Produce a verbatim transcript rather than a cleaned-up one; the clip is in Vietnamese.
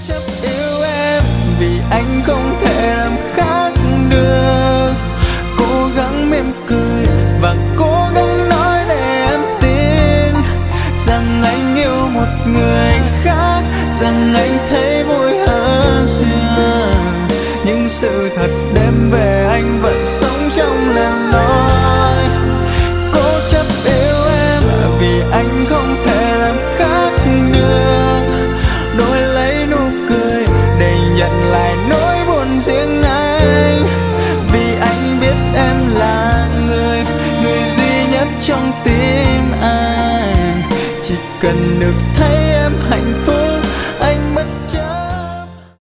chấp yêu em vì anh không thể làm khác được. Cố gắng mỉm cười và cố gắng nói để em tin rằng anh yêu một người khác, rằng anh thấy vui hơn xưa. Nhưng sự thật đem về anh vẫn sống trong lời nói. Cố chấp yêu em vì anh không thể làm khác được. Đổi lấy nụ cười để nhận lại nỗi buồn riêng anh. Vì anh biết em là người, người duy nhất trong tim anh. Chỉ cần được